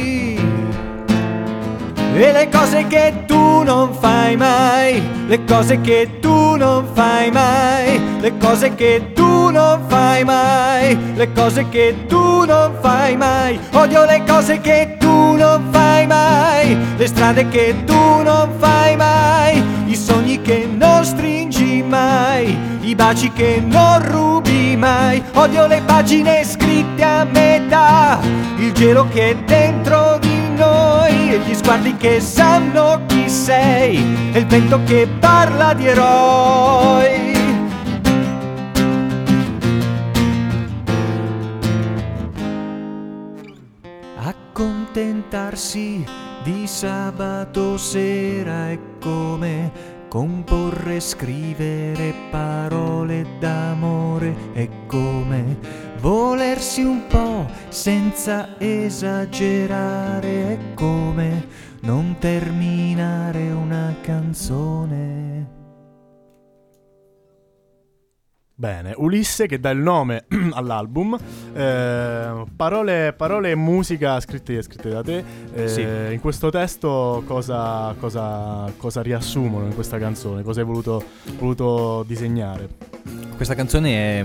e le cose che tu non fai mai, le cose che tu non fai mai, le cose che tu non fai mai, le cose che tu non fai mai. Odio le cose che tu non fai mai, le strade che tu non fai mai, i sogni che non stringi mai, i baci che non rubi mai. Odio le pagine scritte a metà, il gelo che è dentro di noi, e gli sguardi che sanno chi sei, e il vento che parla di eroi. Accontentarsi di sabato sera è come comporre e scrivere parole d'amore, è come volersi un po' senza esagerare, è come non terminare una canzone. Bene, Ulisse che dà il nome all'album, parole e musica scritte da te. Sì. In questo testo cosa riassumono in questa canzone? Cosa hai voluto disegnare? Questa canzone è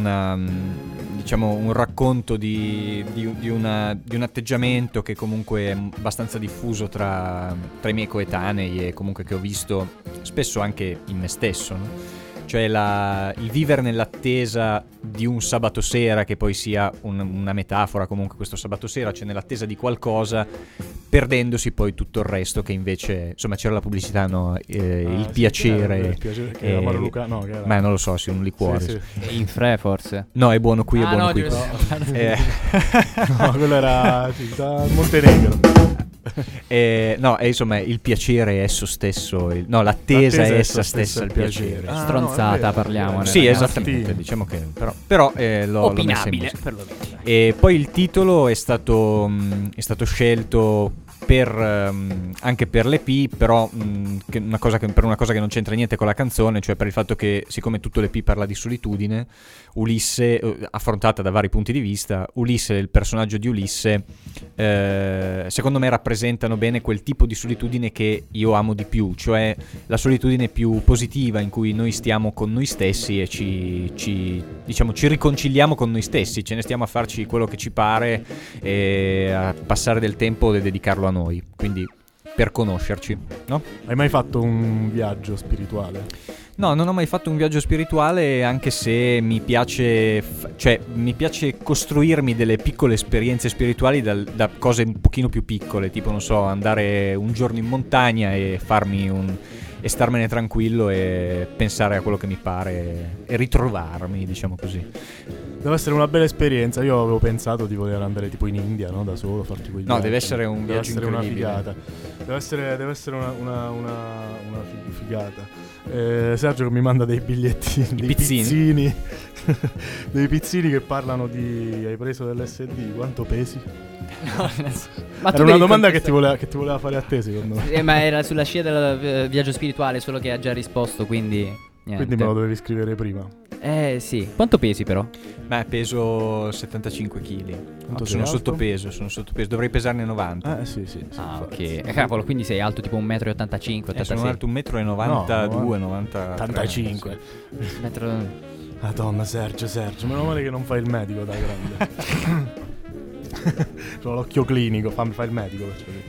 diciamo un racconto di un atteggiamento che comunque è abbastanza diffuso tra i miei coetanei e comunque che ho visto spesso anche in me stesso, no? Cioè il vivere nell'attesa di un sabato sera, che poi sia una metafora comunque questo sabato sera, cioè nell'attesa di qualcosa, perdendosi poi tutto il resto che invece, insomma, c'era la pubblicità, no? Il piacere. Il piacere che era Maruca, no, che era... Ma non lo so, sì, un liquore. Sì. In Fre forse. No, è buono qui, è buono no, qui. giusto. No, quello era da Montenegro. No, insomma, il piacere è esso stesso, l'attesa è essa stessa il piacere. Stronzata, parliamone. Sì, ragazzi. esattamente, diciamo che però l'ho messa in Opinabile, musica. perlomeno. E poi il titolo è stato scelto anche per l'EP, però per una cosa che non c'entra niente con la canzone, cioè per il fatto che, siccome tutto l'EP parla di solitudine, Ulisse, affrontata da vari punti di vista, Ulisse, il personaggio di Ulisse, secondo me rappresentano bene quel tipo di solitudine che io amo di più, cioè la solitudine più positiva, in cui noi stiamo con noi stessi e ci riconciliamo con noi stessi, ce ne stiamo a farci quello che ci pare e a passare del tempo e dedicarlo a noi, quindi per conoscerci, no? Hai mai fatto un viaggio spirituale? No, non ho mai fatto un viaggio spirituale, anche se mi piace costruirmi delle piccole esperienze spirituali da cose un pochino più piccole, tipo, non so, andare un giorno in montagna e e starmene tranquillo e pensare a quello che mi pare e ritrovarmi, diciamo così. Deve essere una bella esperienza. Io avevo pensato di voler andare tipo in India, no? Da solo, farti quei viaggi. Deve essere un viaggio una incredibile. figata. Deve essere una figata. Sergio che mi manda dei bigliettini, dei pizzini dei pizzini che parlano di hai preso dell'SD, quanto pesi? Ma era una domanda che ti voleva fare a te, secondo me. Ma era sulla scia del viaggio spirituale, solo che ha già risposto, quindi niente. Quindi me lo dovevi scrivere prima. Sì. Quanto pesi però? Beh, peso 75 kg. Sono sottopeso, dovrei pesarne 90. Sì. Ah, ok. Cavolo, quindi sei alto tipo 1,85 m, Sono alto 1,92 m, 93. 85. Madonna, Sergio, meno male che non fai il medico da grande. C'ho l'occhio clinico, fai il medico,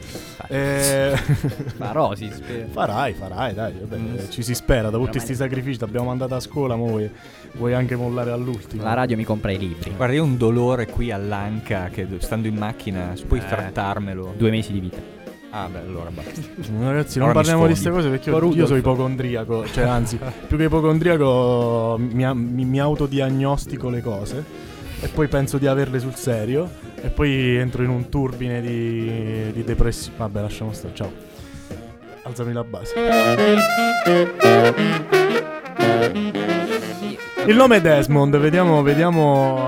farò, si spera. Farai, dai, vabbè, ci si spera. Da tutti questi sacrifici ti abbiamo mandato a scola, mo vuoi anche mollare all'ultimo. La radio mi compra i libri. Guarda, io ho un dolore qui all'anca che stando in macchina, puoi frattarmelo. 2 mesi di vita. Ah, beh, allora basta. Ragazzi, non parliamo di queste cose perché io sono ipocondriaco. Cioè, anzi, più che ipocondriaco mi autodiagnostico le cose e poi penso di averle sul serio e poi entro in un turbine di depressione. Vabbè, lasciamo stare, ciao. Alzami la base. Il nome è Desmond, vediamo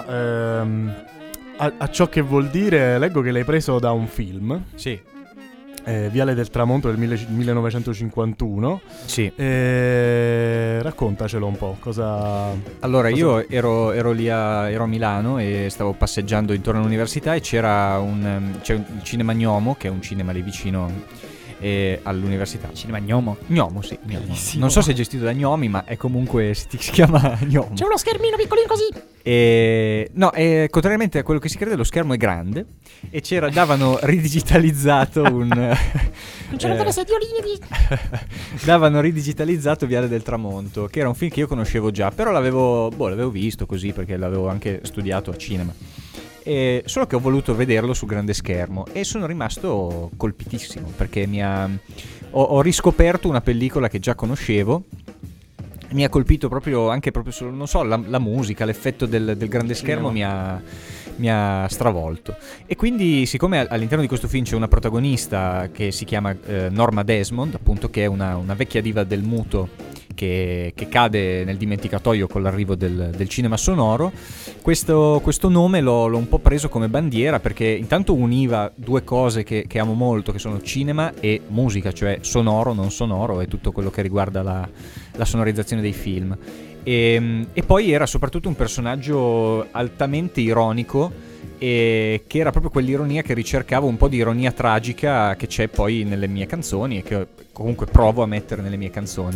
a ciò che vuol dire. Leggo che l'hai preso da un film. Sì. Viale del Tramonto del 1951. Sì. Raccontacelo un po'. Allora, io ero lì ero a Milano e stavo passeggiando intorno all'università e c'è un cinema Gnomo, che è un cinema lì vicino, all'università. Cinema Gnomo. Gnomo, sì. Bellissimo. Non so se è gestito da gnomi, ma è comunque si chiama Gnomo. C'è uno schermino piccolino così. Contrariamente a quello che si crede, lo schermo è grande e davano ridigitalizzato un Non c'erano delle sedioline davano ridigitalizzato Viale del Tramonto, che era un film che io conoscevo già, però l'avevo visto così perché l'avevo anche studiato a cinema. Solo che ho voluto vederlo su grande schermo e sono rimasto colpitissimo perché ho riscoperto una pellicola che già conoscevo. Mi ha colpito proprio non so, la musica, l'effetto del grande schermo mi ha stravolto. E quindi, siccome all'interno di questo film c'è una protagonista che si chiama Norma Desmond, appunto, che è una vecchia diva del muto che cade nel dimenticatoio con l'arrivo del cinema sonoro, questo nome l'ho un po' preso come bandiera, perché intanto univa due cose che amo molto, che sono cinema e musica, cioè sonoro, non sonoro, e tutto quello che riguarda la sonorizzazione dei film. E poi era soprattutto un personaggio altamente ironico, e che era proprio quell'ironia che ricercavo, un po' di ironia tragica che c'è poi nelle mie canzoni e che comunque provo a mettere nelle mie canzoni.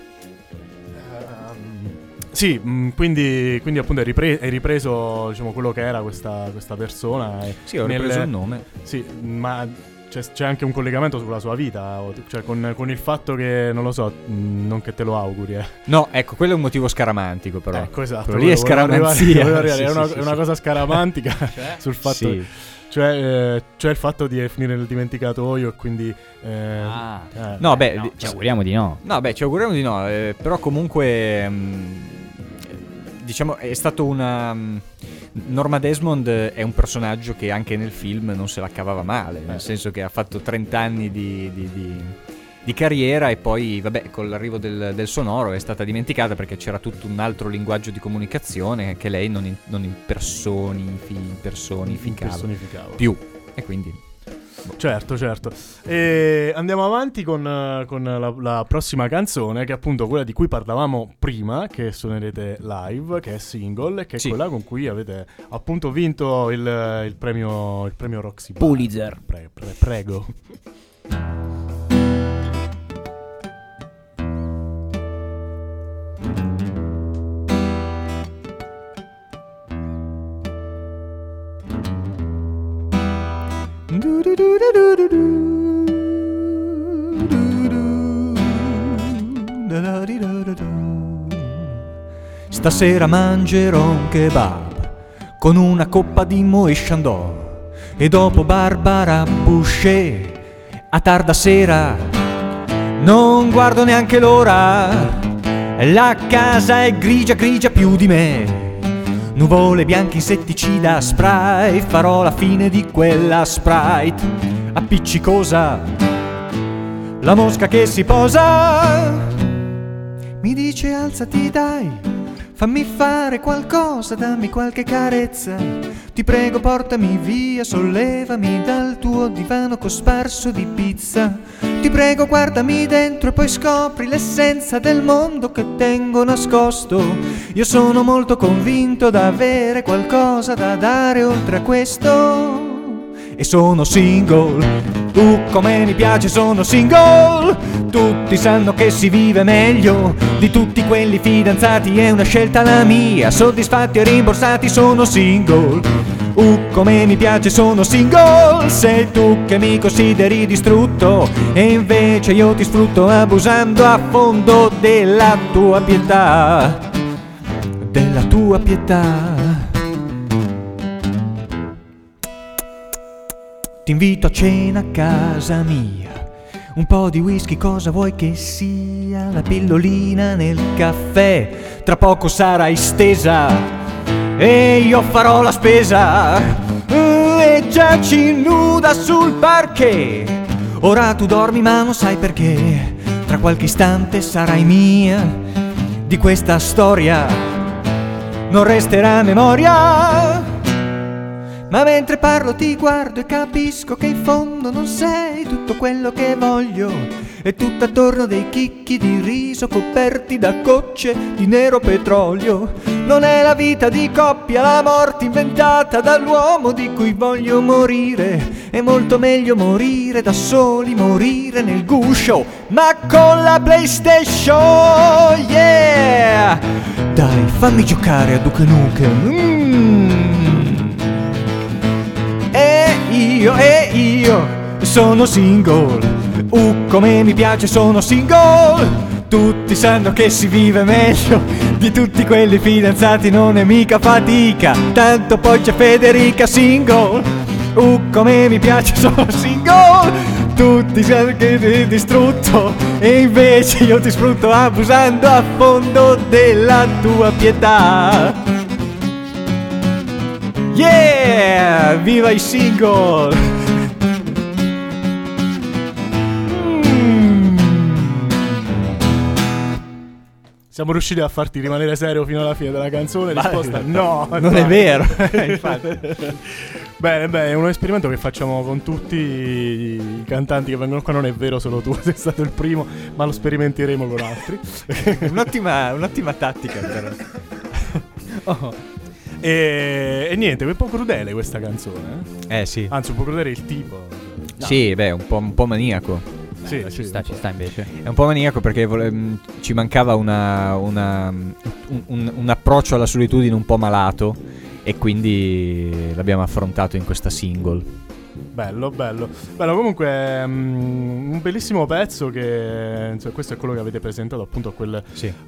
Sì, quindi appunto hai ripreso, diciamo, quello che era questa persona. Sì, ho ripreso il nome. Sì, ma c'è anche un collegamento sulla sua vita, cioè con il fatto che, non lo so, non che te lo auguri. No, ecco, quello è un motivo scaramantico, però. Ecco, esatto. Quello lì è scaramanzia. È una cosa scaramantica sul fatto... Sì. Cioè il fatto di finire nel dimenticatoio e quindi... No, beh... No, ci auguriamo di no. No, beh, ci auguriamo di no, però comunque... diciamo, è stato una... Norma Desmond è un personaggio che anche nel film non se la cavava male, nel senso che ha fatto 30 anni di carriera e poi, vabbè, con l'arrivo del sonoro è stata dimenticata perché c'era tutto un altro linguaggio di comunicazione che lei non impersonificava più, e quindi... Certo. E andiamo avanti con la prossima canzone, che è appunto quella di cui parlavamo prima, che suonerete live, che è single, e che è quella con cui avete appunto vinto il premio Roxy Pulitzer. Prego. Stasera mangerò un kebab con una coppa di Moët Chandon e dopo Barbara Boucher a tarda sera. Non guardo neanche l'ora, la casa è grigia più di me. Nuvole bianche, insetticida, spray, farò la fine di quella Sprite appiccicosa. La mosca che si posa mi dice alzati dai, fammi fare qualcosa, dammi qualche carezza. Ti prego portami via, sollevami dal tuo divano cosparso di pizza. Ti prego guardami dentro e poi scopri l'essenza del mondo che tengo nascosto. Io sono molto convinto d'avere qualcosa da dare oltre a questo. E sono single, come mi piace sono single. Tutti sanno che si vive meglio di tutti quelli fidanzati, è una scelta la mia. Soddisfatti e rimborsati sono single. Come mi piace sono single. Sei tu che mi consideri distrutto e invece io ti sfrutto abusando a fondo della tua pietà. Della tua pietà. Ti invito a cena a casa mia, un po' di whisky cosa vuoi che sia, la pillolina nel caffè, tra poco sarai stesa e io farò la spesa e giaci nuda sul parquet. Ora tu dormi ma non sai perché, tra qualche istante sarai mia, di questa storia non resterà memoria. Ma mentre parlo ti guardo e capisco che in fondo non sei tutto quello che voglio. E tutto attorno dei chicchi di riso coperti da gocce di nero petrolio. Non è la vita di coppia, la morte inventata dall'uomo di cui voglio morire. È molto meglio morire da soli, morire nel guscio, ma con la PlayStation, yeah! Dai, fammi giocare a Duke Nukem. E io sono single. Come mi piace, sono single. Tutti sanno che si vive meglio di tutti quelli fidanzati, non è mica fatica. Tanto poi c'è Federica single. Come mi piace, sono single. Tutti sanno che sei distrutto e invece io ti sfrutto abusando a fondo della tua pietà. Yeah! Viva i single! Siamo riusciti a farti rimanere serio fino alla fine della canzone? Risposta no, non è vero. Infatti. Bene, è un esperimento che facciamo con tutti i cantanti che vengono qua. Non è vero, solo tu sei stato il primo, ma lo sperimenteremo con altri. un'ottima tattica però. Oh. E niente, è un po' crudele questa canzone. Sì. Anzi, un po' crudele il tipo. No. Sì, beh, un po' maniaco. Sì, ci sta invece. È un po' maniaco perché ci mancava un approccio alla solitudine un po' malato e quindi l'abbiamo affrontato in questa single. Bello. Comunque un bellissimo pezzo che questo è quello che avete presentato appunto a quel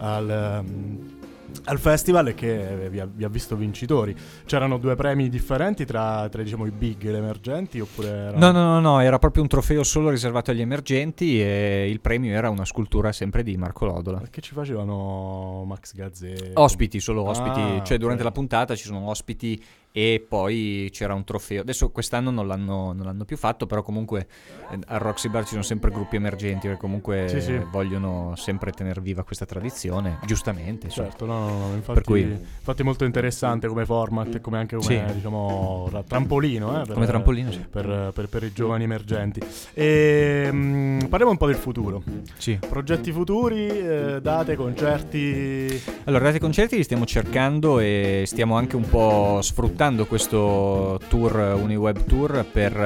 al festival e che vi ha visto vincitori. C'erano 2 premi differenti tra diciamo i big e gli emergenti oppure era... No, era proprio un trofeo solo riservato agli emergenti e il premio era una scultura sempre di Marco Lodola. Perché ci facevano Max Gazzè? Solo ospiti, cioè durante la puntata ci sono ospiti e poi c'era un trofeo. Adesso quest'anno non l'hanno più fatto, però comunque al Roxy Bar ci sono sempre gruppi emergenti che comunque vogliono sempre tenere viva questa tradizione, giustamente. Certo, no, infatti è molto interessante come format e come anche come diciamo trampolino, come trampolino per i giovani emergenti. E parliamo un po' del futuro. Sì. Progetti futuri, date, concerti. Allora, date, concerti li stiamo cercando e stiamo anche un po' sfruttando questo tour, Uniweb Tour,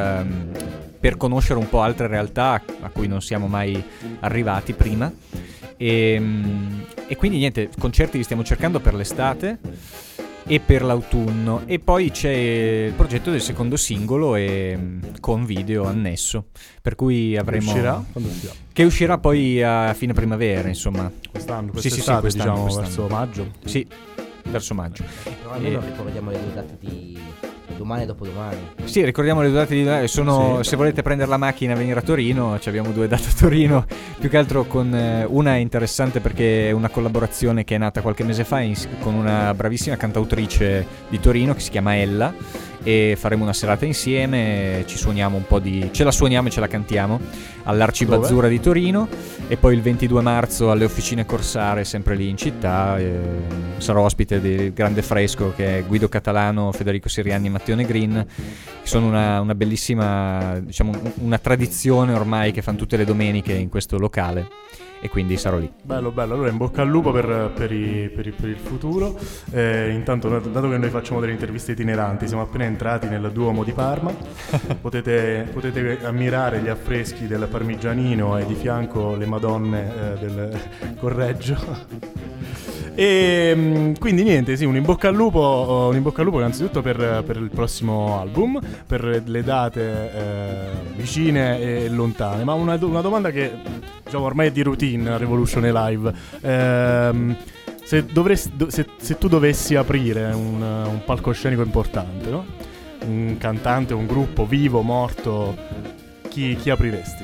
per conoscere un po' altre realtà a cui non siamo mai arrivati prima e quindi niente, concerti li stiamo cercando per l'estate e per l'autunno, e poi c'è il progetto del secondo singolo con video annesso, per cui avremo che uscirà poi a fine primavera, insomma quest'anno, quest'estate, diciamo verso maggio. Sì, verso maggio. Però almeno ricordiamo le date di domani e dopodomani. Sì, ricordiamo le date di se volete prendere la macchina e venire a Torino, abbiamo 2 date a Torino, più che altro con una è interessante perché è una collaborazione che è nata qualche mese fa con una bravissima cantautrice di Torino che si chiama Ella, e faremo una serata insieme, ce la suoniamo e ce la cantiamo all'Arcibazzura di Torino, e poi il 22 marzo alle Officine Corsare, sempre lì in città, sarò ospite del Grande Fresco, che è Guido Catalano, Federico Siriani e Matteo Negrin, che sono una bellissima, diciamo, una tradizione ormai che fanno tutte le domeniche in questo locale, e quindi sarò lì. Bello, allora in bocca al lupo per il futuro. Intanto, dato che noi facciamo delle interviste itineranti, siamo appena entrati nel Duomo di Parma. potete ammirare gli affreschi del Parmigianino e di fianco le Madonne del Correggio. E quindi niente, sì, un in bocca al lupo innanzitutto per il prossimo album, per le date vicine e lontane. Ma una domanda che diciamo ormai è di routine a Revolution Live. Se tu dovessi aprire un palcoscenico importante, no? Un cantante, un gruppo vivo, morto, chi apriresti?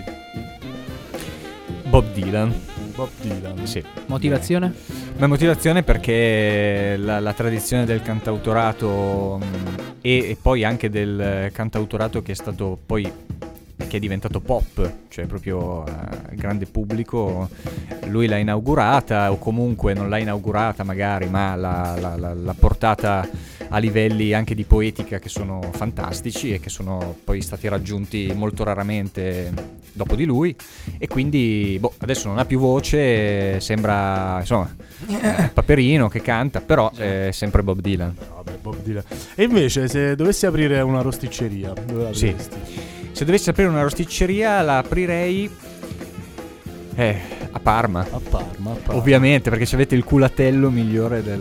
Bob Dylan, sì. Motivazione? La motivazione perché la tradizione del cantautorato e poi anche del cantautorato che è stato poi, che è diventato pop, cioè proprio grande pubblico, lui l'ha inaugurata, o comunque non l'ha inaugurata magari, ma l'ha portata a livelli anche di poetica che sono fantastici e che sono poi stati raggiunti molto raramente dopo di lui, e quindi adesso non ha più voce, sembra insomma Paperino che canta, però è sempre Bob Dylan. Vabbè, Bob Dylan. E invece se dovessi aprire una rosticceria, dove la Sì. apriresti? Se dovessi aprire una rosticceria la aprirei a Parma. A Parma. Ovviamente, perché ci avete il culatello migliore del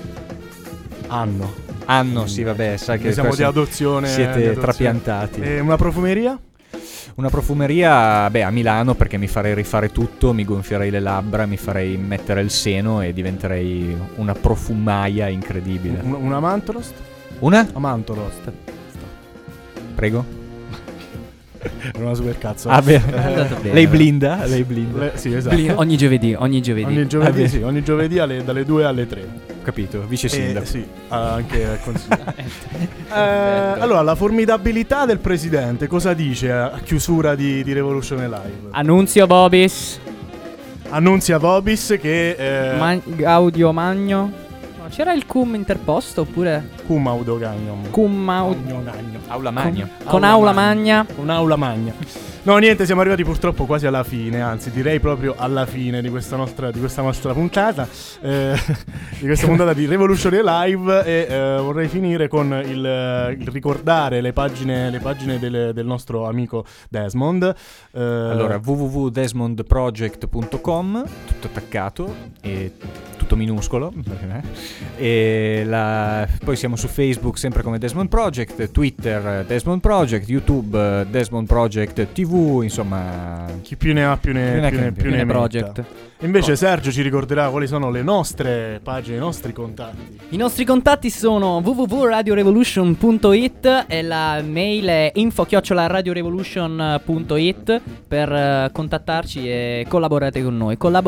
anno. sì, vabbè, sai che Noi siamo qua di adozione. siete trapiantati. E una profumeria? Una profumeria, a Milano, perché mi farei rifare tutto, mi gonfierei le labbra, mi farei mettere il seno e diventerei una profumaia incredibile. Una Mantorost? Una? Amantorost. Prego. Era una super cazzo. andato bene. Lei blinda? Sì, esatto. Ogni giovedì. Ogni giovedì, ogni giovedì dalle 2 alle 3. Capito, vice sindaco. Sì, anche al consiglio. Allora, la formidabilità del presidente cosa dice a chiusura di Revolution Live? Annunzio Bobis. Annunzia Bobis che Gaudio Magno. No, c'era il cum interposto oppure cum audogagnum. cum Aula Magno. con aula magna. Un'aula magna. No, niente, siamo arrivati purtroppo quasi alla fine, anzi direi proprio alla fine di questa nostra puntata, di questa puntata di Revolutionary Live, e vorrei finire con il ricordare le pagine del nostro amico Desmond. Allora, www.desmondproject.com, tutto attaccato e tutto minuscolo, e poi siamo su Facebook sempre come Desmond Project, Twitter Desmond Project, YouTube Desmond Project TV, insomma chi più ne ha più ne metta. Project. Invece Sergio ci ricorderà quali sono le nostre pagine, i nostri contatti. I nostri contatti sono www.radiorevolution.it e la mail è info@radiorevolution.it per contattarci e collaborate con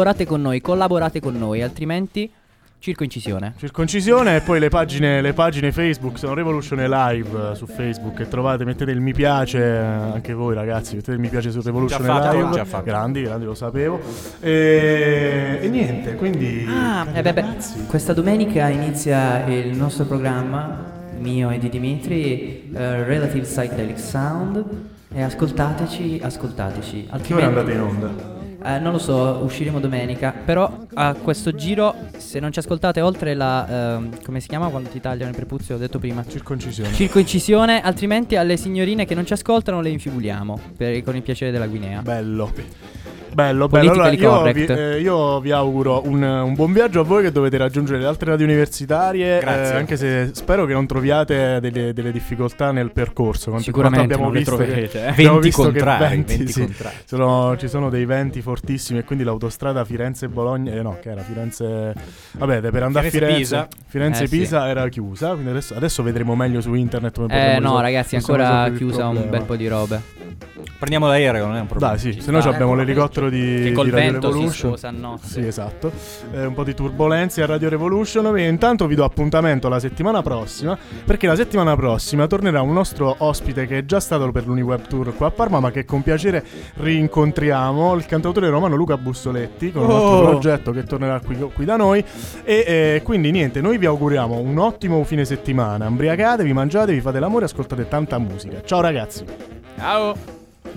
noi, altrimenti circoncisione. E poi le pagine Facebook sono Revolution Live su Facebook, e trovate, mettete il mi piace, anche voi ragazzi, mettete il mi piace su Revolution Live. Già fatto. Grandi, lo sapevo. E niente, quindi Questa domenica inizia il nostro programma, mio e di Dimitri, Relative Psychedelic Sound, e ascoltateci. che ora andate in onda? Non lo so, usciremo domenica. Però a questo giro, se non ci ascoltate oltre la come si chiama quando ti tagliano il prepuzio, ho detto prima, circoncisione, altrimenti alle signorine che non ci ascoltano le infibuliamo con il piacere della Guinea. Bello. Politically correct. Allora, io vi auguro un buon viaggio a voi che dovete raggiungere le altre radio universitarie. Grazie. Anche se spero che non troviate delle difficoltà nel percorso. Sicuramente abbiamo non le visto troverete. abbiamo 20 visto che contrari. ci sono dei venti fortissimi, e quindi l'autostrada Firenze-Bologna, che era Firenze, vabbè, per andare a Firenze-Pisa era chiusa, quindi adesso vedremo meglio su internet come potremo ragazzi, ancora chiusa un bel po' di robe. Prendiamo l'aereo, non è un problema. Dai, sì, se no abbiamo l'elicottero che col di Radio vento si Revolution. sposa a notte. Sì, esatto. Un po' di turbolenze a Radio Revolution. E intanto vi do appuntamento la settimana prossima, perché la settimana prossima tornerà un nostro ospite che è già stato per l'Uniweb Tour qua a Parma, ma che con piacere rincontriamo, il cantautore romano Luca Bussoletti, con il nostro progetto che tornerà qui da noi. E quindi niente, noi vi auguriamo un ottimo fine settimana. Imbriacatevi, mangiatevi, fate l'amore, ascoltate tanta musica. Ciao ragazzi. Ciao.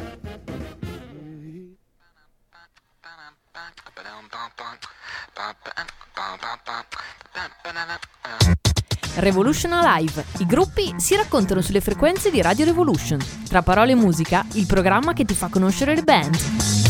Revolution Live. I gruppi si raccontano sulle frequenze di Radio Revolution. Tra parole e musica, il programma che ti fa conoscere le band.